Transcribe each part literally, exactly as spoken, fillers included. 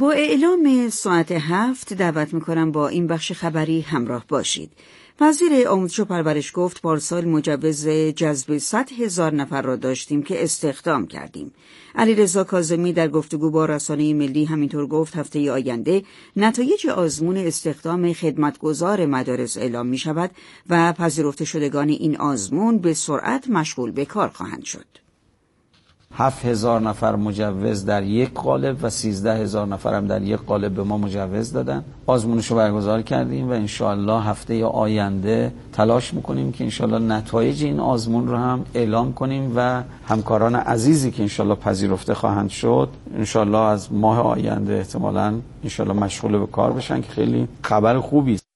با اعلام ساعت هفت دعوت میکنم با این بخش خبری همراه باشید. وزیر آموزش و پرورش گفت پارسال مجوز جذب صد هزار نفر را داشتیم که استخدام کردیم. علیرضا کاظمی در گفتگو با رسانه ملی همینطور گفت هفته آینده نتایج آزمون استخدام خدمتگزار مدارس اعلام می شود و پذیرفته شدگان این آزمون به سرعت مشغول به کار خواهند شد. هفت هزار نفر مجوز در یک قالب و سیزده هزار نفر هم در یک قالب به ما مجوز دادن. آزمونشو برگزار کردیم و انشاءالله هفته آینده تلاش میکنیم که انشاءالله نتایج این آزمون رو هم اعلام کنیم و همکاران عزیزی که انشاءالله پذیرفته خواهند شد انشاءالله از ماه آینده احتمالاً انشاءالله مشغول به کار بشن که خیلی خبر خوبی است.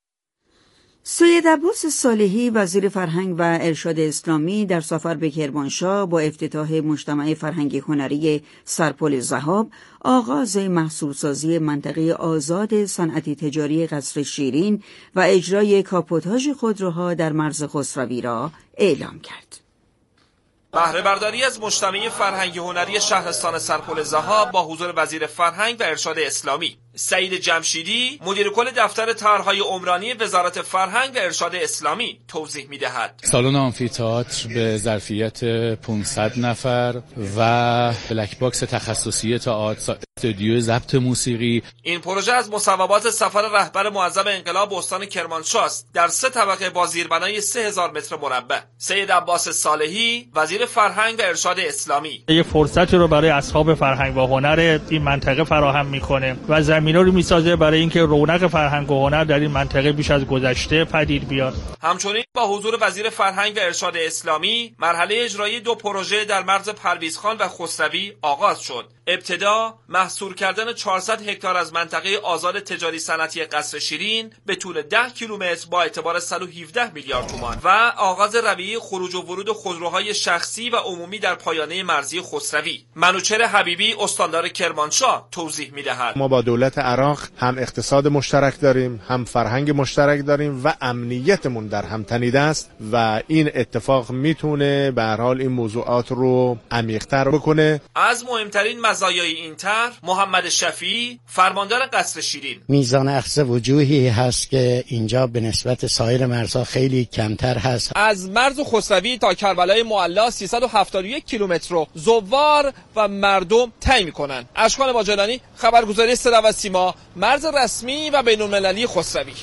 سید عباس صالحی وزیر فرهنگ و ارشاد اسلامی در سفر به کرمانشاه با افتتاح مجتمع فرهنگی هنری سرپل ذهاب آغاز محصولسازی منطقه آزاد صنعتی تجاری قصر شیرین و اجرای کاپوتاژ خودروها در مرز خسروی را اعلام کرد. بهره برداری از مجتمع فرهنگی هنری شهرستان سرپل ذهاب با حضور وزیر فرهنگ و ارشاد اسلامی سعید جمشیدی مدیر کل دفتر طرح‌های عمرانی وزارت فرهنگ و ارشاد اسلامی توضیح می‌دهد. سالن آمفی‌تئاتر به ظرفیت پانصد نفر و بلک باکس تخصصی تئاتر، استودیو ضبط موسیقی. این پروژه از مصوبات سفر رهبر معظم انقلاب استان کرمانشاه است در سه طبقه با زیربنای سه هزار متر مربع. سید عباس صالحی وزیر فرهنگ و ارشاد اسلامی یک فرصتی رو برای اصحاب فرهنگ و هنر این منطقه فراهم می‌کنه و زمینه رو می‌سازه برای اینکه رونق فرهنگ و هنر در این منطقه بیش از گذشته پدید بیاد. همچنین با حضور وزیر فرهنگ و ارشاد اسلامی مرحله اجرایی دو پروژه در مرز پرویزخان و خسروی آغاز شد. ابتدا محصور کردن چهارصد هکتار از منطقه آزاد تجاری صنعتی قصر شیرین به طول ده کیلومتر با اعتبار صد و هفده میلیارد تومان و آغاز رویه خروج و ورود خودروهای شخصی و عمومی در پایانه مرزی خسروی. منوچهر حبیبی استاندار کرمانشاه توضیح می‌دهد. ما با دولت عراق هم اقتصاد مشترک داریم، هم فرهنگ مشترک داریم و امنیتمون در هم تنیده است و این اتفاق میتونه به هر حال این موضوعات رو عمیق‌تر بکنه. از مهمترین مزایای این طرح محمد شفیعی فرماندار قصر شیرین میزان اخذ وجوهی هست که اینجا به نسبت سایر مرزها خیلی کمتر هست. از مرز خسروی تا کربلای معلی سیصد و هفتاد و یک کیلومتر رو زوار و مردم طی می‌کنند. اشکان باجلانی خبرگزاری صدا و سیما مرز رسمی و بین‌المللی خسروی.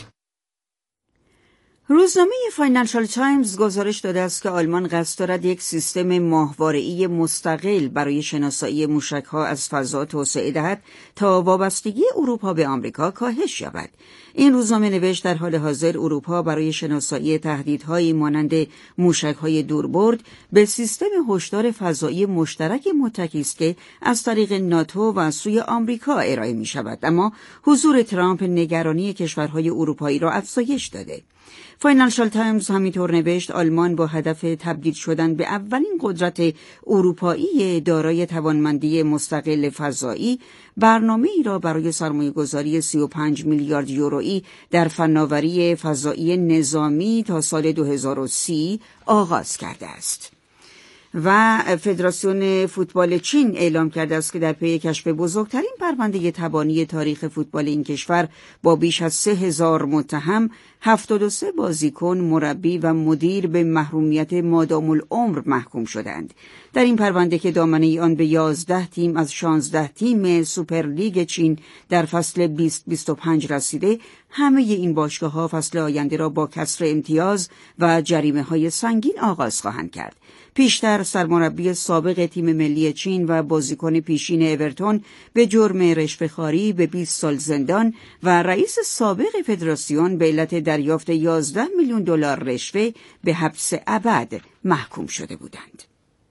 روزنامه فاینانشال تایمز گزارش داده است که آلمان قصد دارد یک سیستم ماهواره‌ای مستقل برای شناسایی موشک‌ها از فضا توسعه دهد تا وابستگی اروپا به آمریکا کاهش یابد. این روزنامه نوشت در حال حاضر اروپا برای شناسایی تهدیدهایی مانند موشک‌های دوربرد به سیستم هشدار فضایی مشترک متکی است که از طریق ناتو و سوی آمریکا ارائه می‌شود، اما حضور ترامپ نگرانی کشورهای اروپایی را افزایش داده. فاینانشال تایمز همینطور نوشت آلمان با هدف تبدیل شدن به اولین قدرت اروپایی دارای توانمندی مستقل فضایی برنامه‌ای را برای سرمایه‌گذاری سی و پنج میلیارد یورویی در فناوری فضایی نظامی تا سال دو هزار و سی آغاز کرده است. و فدراسیون فوتبال چین اعلام کرده است که در پی کشف بزرگترین پرونده تبانی تاریخ فوتبال این کشور با بیش از سه هزار متهم، هفتاد و سه بازیکن، مربی و مدیر به محرومیت مادام العمر محکوم شدند. در این پرونده که دامنه آن به یازده تیم از شانزده تیم سوپرلیگ چین در فصل بیست بیست و پنج رسیده، همه این باشگاه‌ها فصل آینده را با کسر امتیاز و جریمه‌های سنگین آغاز خواهند کرد. پیشتر سرمربی سابق تیم ملی چین و بازیکن پیشین اورتون به جرم رشوه‌خواری به بیست سال زندان و رئیس سابق فدراسیون به علت دریافت یازده میلیون دلار رشوه به حبس ابد محکوم شده بودند.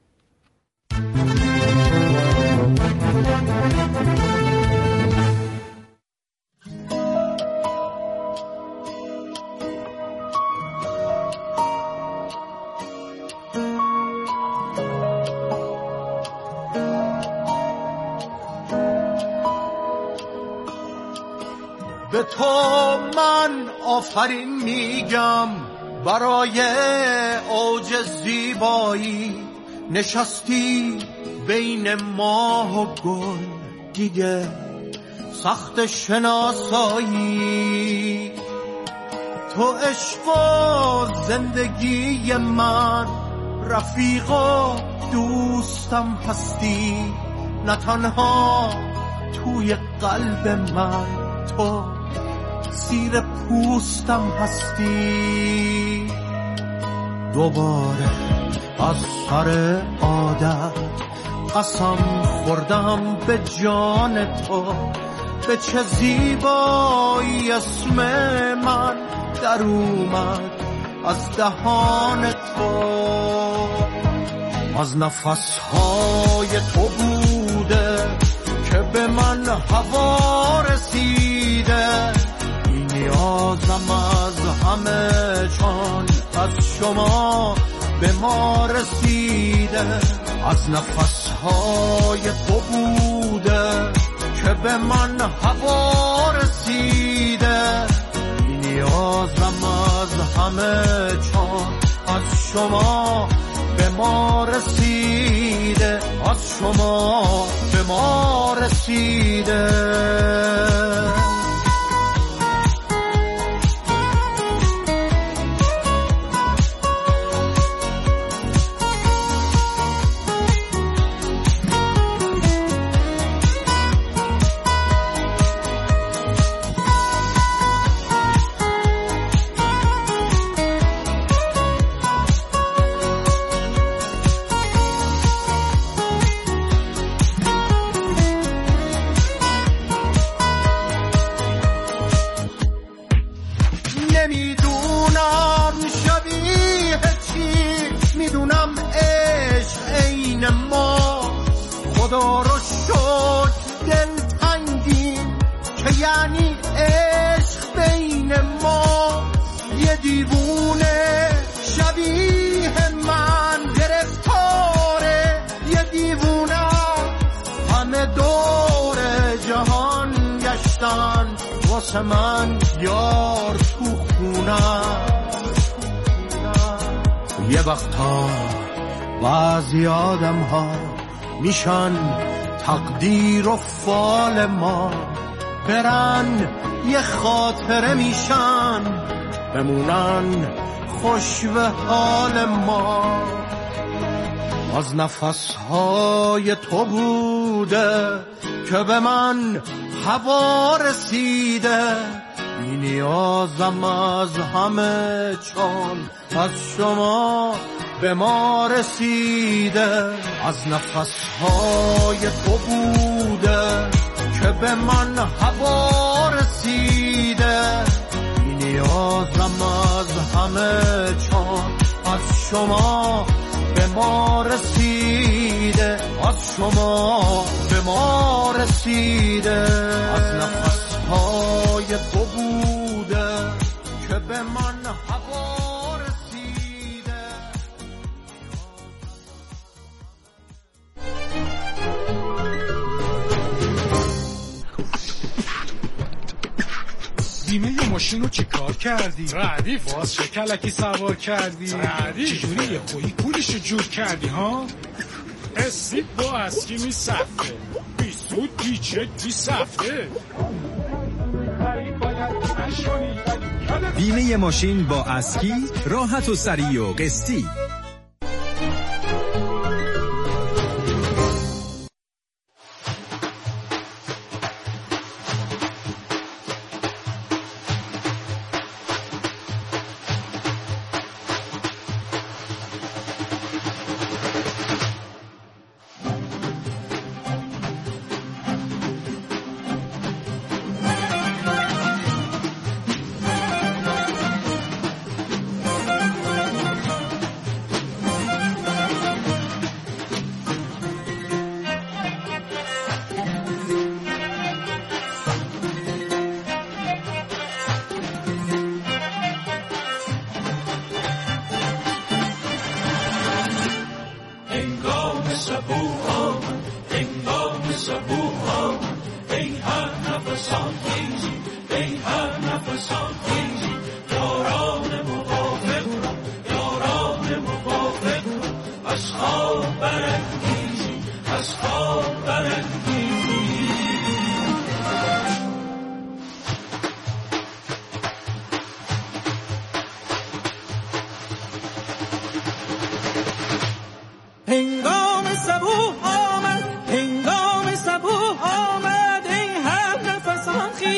به تو من آفرین میگم برای اوج زیبایی، نشستی بین ماه و گل دیگه سخت شناسایی، تو عشق و زندگی من، رفیق و دوستم هستی، نه تنها توی قلب من، تو زیر پوستم هستی. دوباره از سر عادت قسم خوردم به جان تو، به چه زیبایی اسم من در اومد از دهان تو. از نفسهای تو بوده که به من هوا رسیده، این نیازم از همه چون از شما به ما رسیده. از نفسهای تو بوده که به من هوا رسیده، این نیازم از همه چون از شما به ما رسیده، از شما به ما رسیده. خدا رو شد دل تنگیم که یعنی عشق بین ما. یه دیوونه شبیه من گرفتاره، یه دیوونه همه دور جهان گشتن واسه من یار تو خونه. یه وقتا بعضی آدم ها میشن تقدیر و فال ما، برن یه خاطره میشن بمونن خوش به حال ما. از نفسهای تو بوده که به من هوا رسیده، این نیازم از همه چون از شما به ما رسیده. از نفسهای تو بوده که به من هوا رسیده، این نیازم از همه چون از شما به ما رسیده، از شما به ما رسیده. از نفسهای تو بوده که به من هوا رسیده. بیمه ماشین رو چی کار کردی؟ ردیف باز چه کلکی سوار کردی؟ ردیف چجوری یه خویی پولشو جور کردی ها؟ اسید با اسکی می سفته بی سود بی چک بی سفته. بیمه ماشین با اسکی راحت و سریع و قسطی.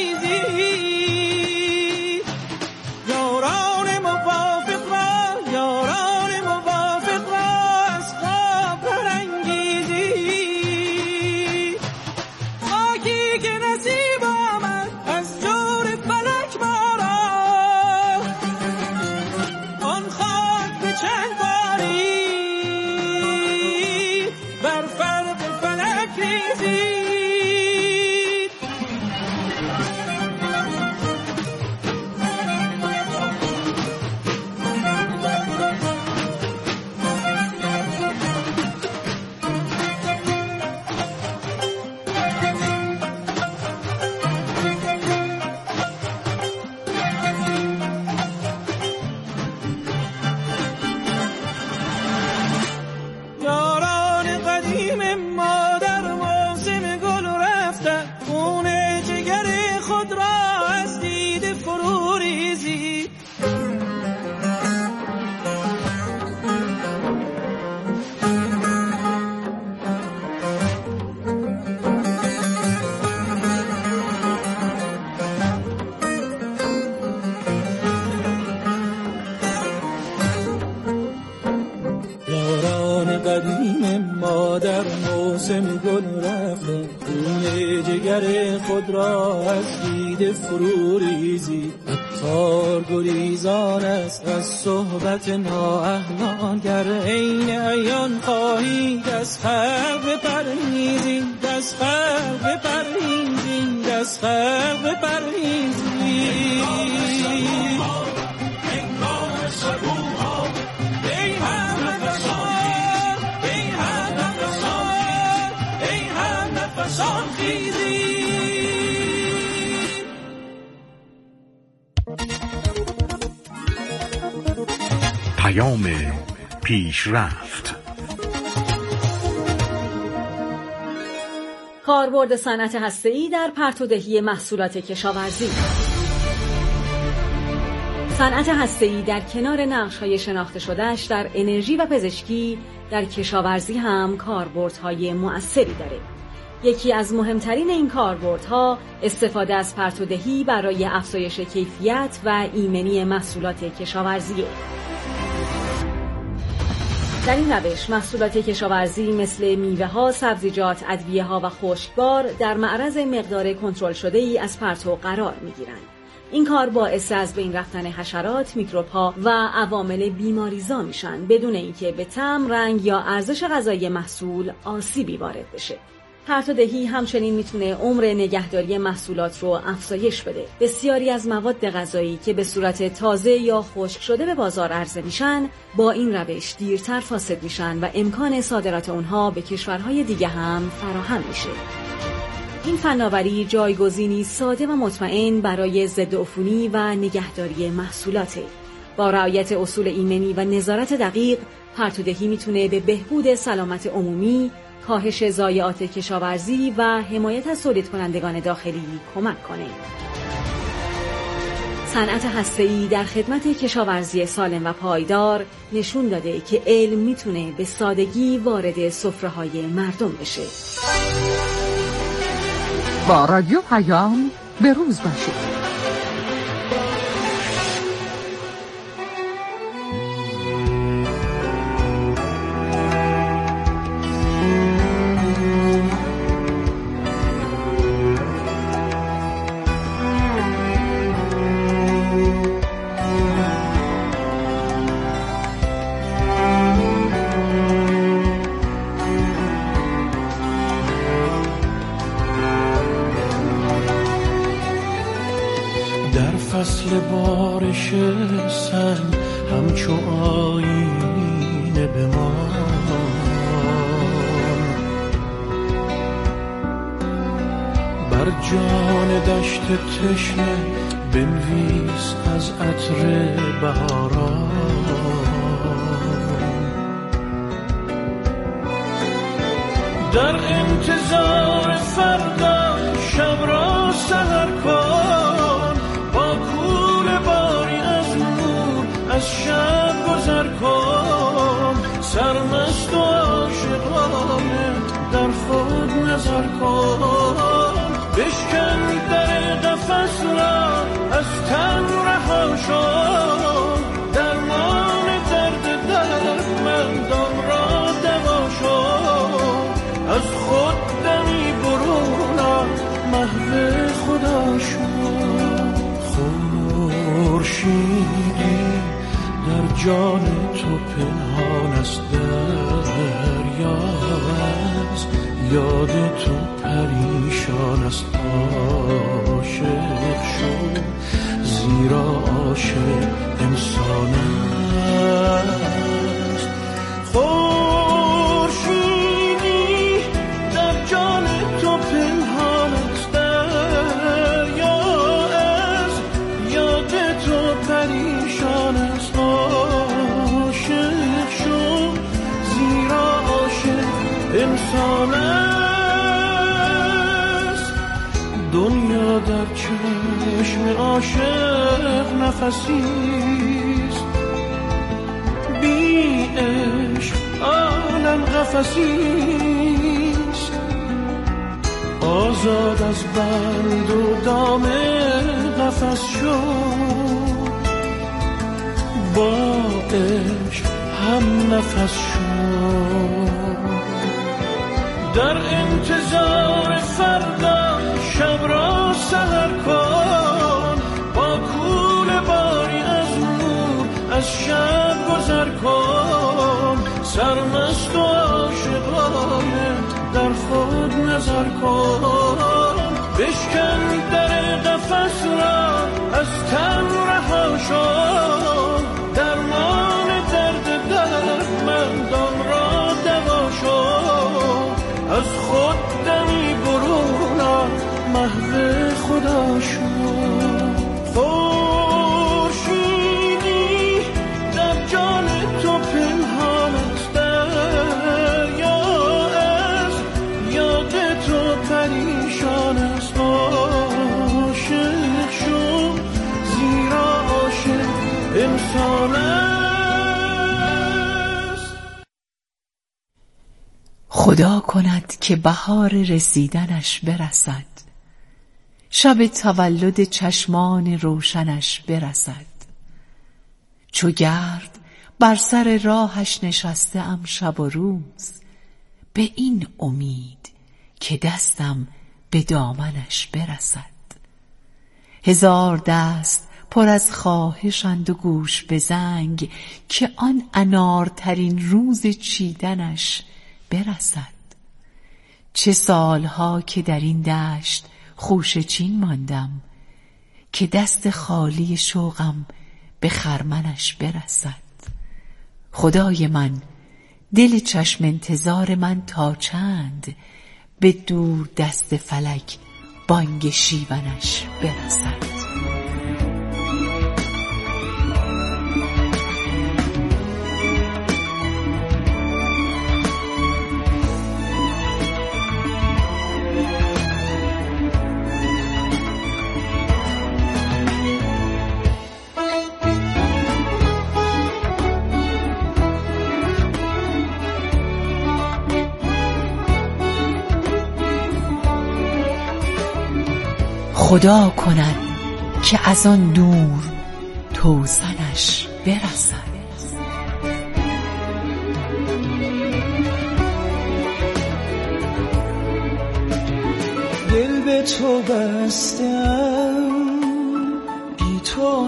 در موسم گل رفتن خون جگر خود را از دید فرو ریزی عطار گریزان است از صحبت نااهلان گر عین عیان خواهی دست خلق بپرهیزی دست خلق بپرهیزی دست خلق بپرهیزی پیام پیشرفت. کاربرد صنعت هسته‌ای در پرتودهی محصولات کشاورزی. صنعت هسته‌ای در کنار نقش‌های شناخته شده‌اش در انرژی و پزشکی در کشاورزی هم کاربردهای مؤثری داره. یکی از مهمترین این کاربردها استفاده از پرتودهی برای افزایش کیفیت و ایمنی محصولات کشاورزیه. در این روش محصولات کشاورزی مثل میوه‌ها، سبزیجات، ادویه‌ها و خشکبار در معرض مقدار کنترل شده‌ای از پرتو قرار می‌گیرند. این کار باعث از بین رفتن حشرات، میکروب‌ها و عوامل بیماریزا میشن بدون اینکه به طعم، رنگ یا ارزش غذایی محصول آسیبی وارد بشه. پرتودهی همچنین میتونه عمر نگهداری محصولات رو افزایش بده. بسیاری از مواد غذایی که به صورت تازه یا خشک شده به بازار عرضه میشن، با این روش دیرتر فاسد میشن و امکان صادرات اونها به کشورهای دیگه هم فراهم میشه. این فناوری جایگزینی ساده و مطمئن برای ضد عفونی و نگهداری محصولاته. با رعایت اصول ایمنی و نظارت دقیق، پرتودهی میتونه به بهبود سلامت عمومی، کاهش ضایعات کشاورزی و حمایت از تولید کنندگان داخلی کمک کنه. صنعت هسته‌ای در خدمت کشاورزی سالم و پایدار نشون داده که علم میتونه به سادگی وارد سفره‌های مردم بشه. با رادیو پیام به روز باشید. فصل بارش سنگ همچو آینه بمان، بر جان دشت تشنه بنویس از عطر بهاران. در انتظار فردا شب را سحر کن، با کول باری از نور از شب گذر کن. سرمست و عاشقانه در خود نظر کن، بشکن در قفس خورشیدی در جان تو پنهان است، دریا از یاد تو پریشان است. عاشق شو زیرا عاشق انسان است. خورشیدی در جان تو پنهان است، دریا از یاد تو پریشان است. عاشق شو زیرا عاشق انسان است. دنیا در چشم عاشق نفسیست، بی عشق عالم قفسیست. آزاد از بند و دام قفس شو، با عشق هم نفس شو. در انتظار فردا شب را سحر کن، با کوله باری از نور از شب گذر کن. سرمست و عاشقانه در خود نظر کن، بشکن در قفس را از تن رها شو. درمان درد دردمندان را دوا شو، از خود دمی برون محو خدا شو. خورشیدی در جان تو پنهان است، دریا از یاد تو پریشان است. عاشق شو زیرا عاشق انسان است. خدا کند که بهار رسیدنش برسد، شب تولد چشمان روشنش برسد. چو گرد بر سر راهش نشسته ام شب و روز، به این امید که دستم به دامنش برسد. هزار دست پر از خواهشند و گوش به زنگ، که آن انارترین روز چیدنش برسد. چه سالها که در این دشت خوشه چین ماندم، که دست خالی شوقم به خرمنش برسد. خدای من، دل چشم انتظار من تا چند، به دور دست فلک بانگ شیونش برسد. خدا کند که از آن دور توسنش برسد. دل به تو بستم، بی تو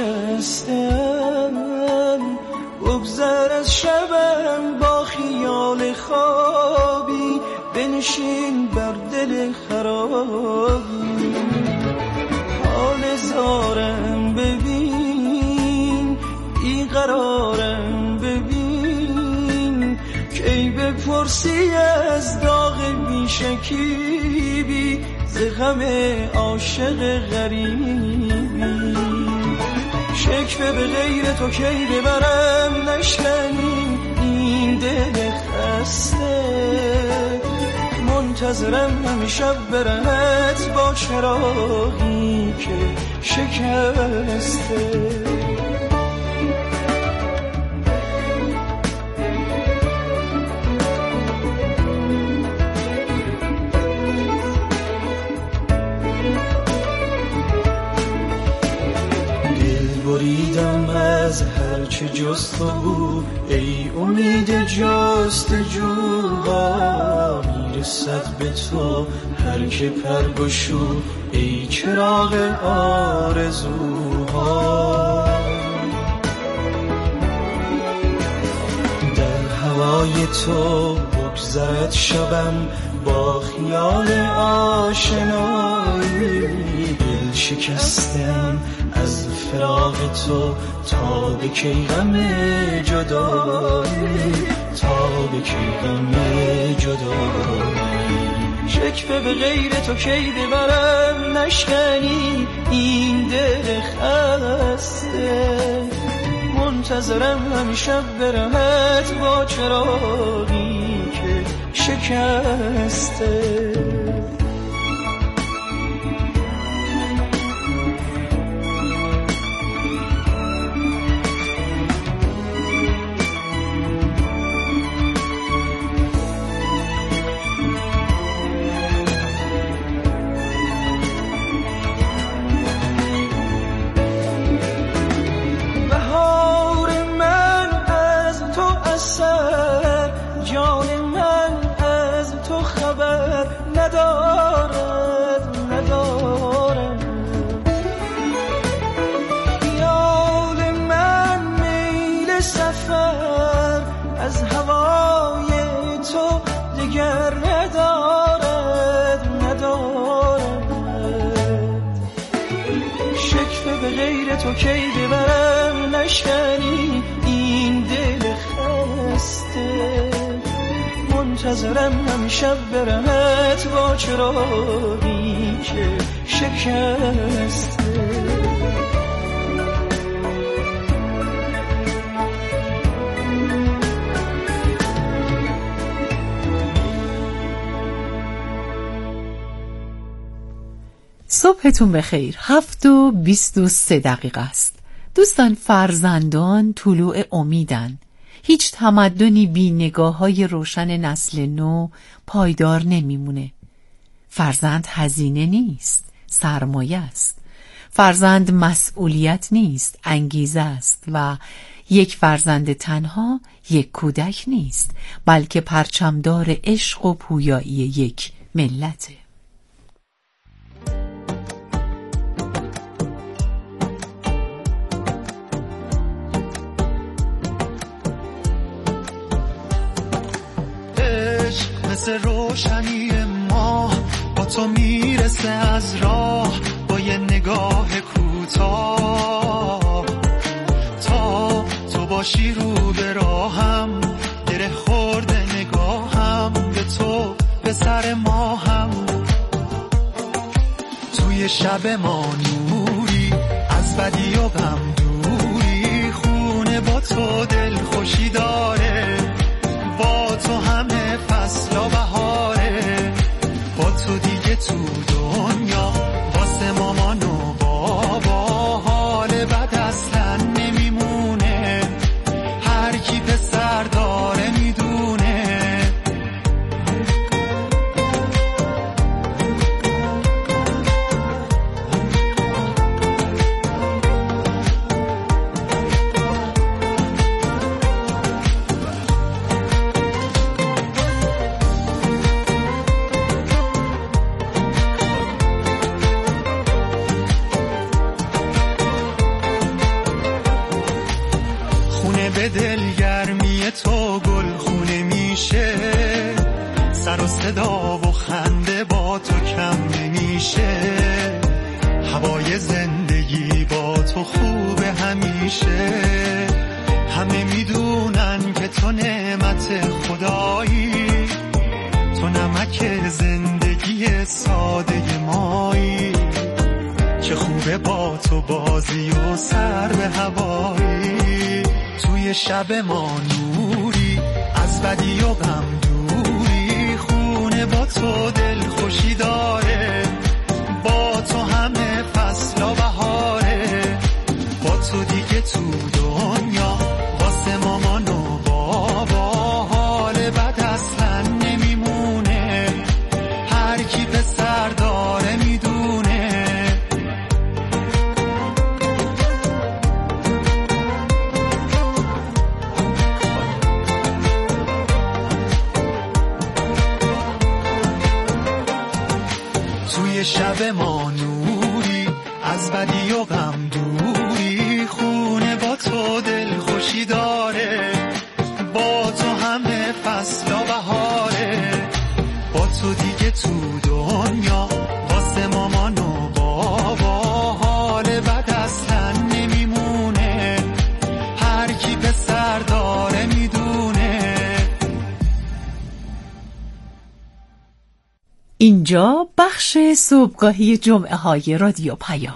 نشستم، بگذر از شبم با خیال خوابی، بنشین بر دل خرابی. حال زارم ببین، بیقرارم ببین، کی بپرسی از داغ بیشکیبی، ز غم عاشق غریبی. شکوه به غیر تو کی ببرم، نشکنی این دل خسته. منتظرم همه شب برهت با چراغی که شکسته. دل بریدم از هرچه جز تو بود، ای امید جستجوها. میرسد به تو هر که پر گشود، ای چراغ آرزوها. جای تو بگذرد شبم با خیال آشنایی، دل شکستم از فراق تو تا به کی غم جدایی، تا به کی غم جدایی. شکوه به غیر تو کی ببرم نشکنی این دل خسته، منتظرم همیشه برمت با چراغی که شکسته. تو کی ببرم نشکنی این دل خسته، منتظرم همیشه برمت با چراغی که شکسته. صبحتون بخیر. هفت و بیست و سه دقیقه است. دوستان، فرزندان طلوع امیدن. هیچ تمدنی بی نگاه های روشن نسل نو پایدار نمیمونه. فرزند هزینه نیست، سرمایه است. فرزند مسئولیت نیست، انگیزه است. و یک فرزند تنها یک کودک نیست، بلکه پرچمدار عشق و پویایی یک ملته. مثل روشنی ما با تو میرسه از راه، با یه نگاه کوتاه. تا تو باشی رو به راهم، گره خورده نگاهم به تو به سر ما هم. توی شب ما نوری، از بدی و غم دوری، خونه با تو دل خوشی داره، با تو همه فصل و بهاره، با تو دیگه تو دنیا واسه مامان و بابا حال بد اصلا نمیمونه، هر کی پسر داره میدونه. به دلگرمی تو گل خونه میشه، سر و صدا و خنده با تو کم نمیشه، هوای زندگی با تو خوبه همیشه. همه میدونن که تو نعمت خدایی، تو نمک زندگی ساده مایی، چه خوبه با تو بازی و سر به هوایی. توی شب ما نوری، از بدی و غم دوری، خونه با تو دل خوشی داره، با تو همه فصل و بهاره، با تو دیگه تو دنیا واسه مامان و بابا حال بد اصلا نمیمونه، هر کی پسر داره میدونه. توی شب ما نوری، از بدی و غم دوری، خونه با تو دل خوشی داره، با تو همه تو دنیا واسه مامان و بابا حال بد اصلا نمیمونه، هر کی پسر داره میدونه. اینجا بخش صبحگاهی جمعه های رادیو پیام.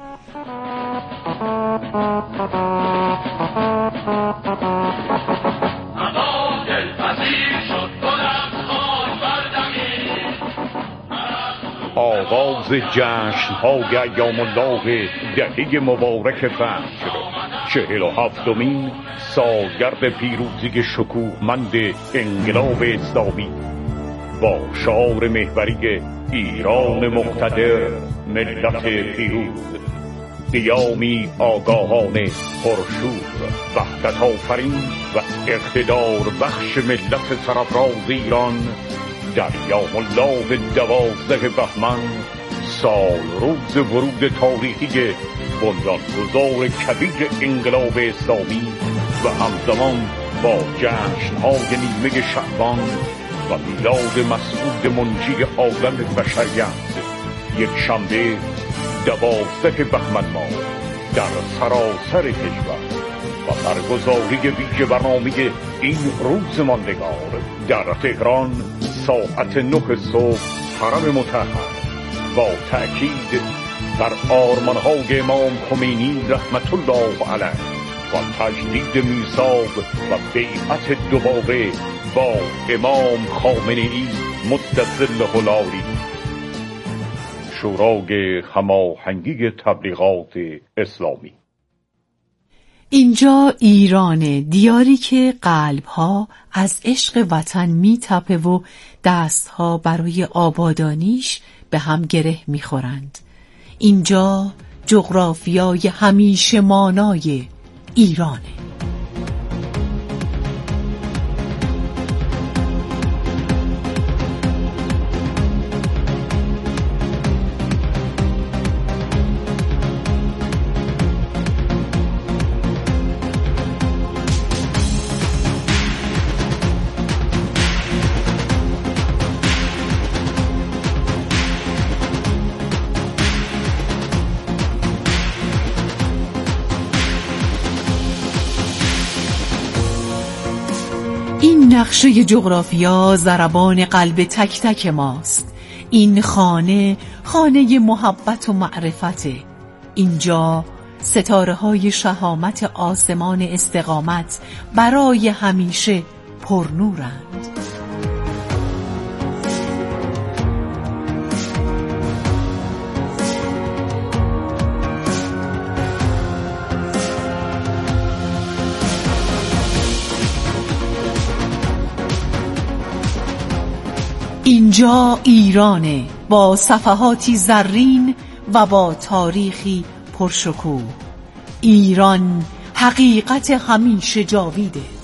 آغاز جشن‌های ایام الله دهه مبارک فجر، چهل و هفتمین سالگرد پیروزی شکوهمند انقلاب اسلامی با شعار محوری ایران مقتدر ملت پیروز، قیامی آگاهانه پرشور، وحدت آفرین و اقتدار بخش ملت سرفراز ایران در ایام الله دوازده بهمن، سال روز ورود تاریخی بنیانگذار کبیر انقلاب اسلامی و همزمان با جشن‌های نیمه شعبان و میلاد مسعود منجی عالم بشریت، یک شنبه دوازده بهمن ماه در سراسر کشور و برگزاری ویژه برنامه این روز ماندگار در تهران ساعت نه صبح حرم مطهر با تأکید بر آرمان‌های امام خمینی رحمت الله علیه و تجدید میثاق و بیعت دوباره با امام خامنه‌ای مدظله العالی، شورای هماهنگی تبلیغات اسلامی. اینجا ایرانه، دیاری که قلبها از عشق وطن میتپه و دستها برای آبادانیش به هم گره میخورند. اینجا جغرافیای همیشه مانای ایرانه. این نقشه جغرافیا ضربان قلب تک تک ماست. این خانه خانه محبت و معرفته. اینجا ستاره های شهامت آسمان استقامت برای همیشه پرنورند. اینجا ایرانه، با صفحاتی زرین و با تاریخی پرشکوه. ایران حقیقت همیشه جاویده.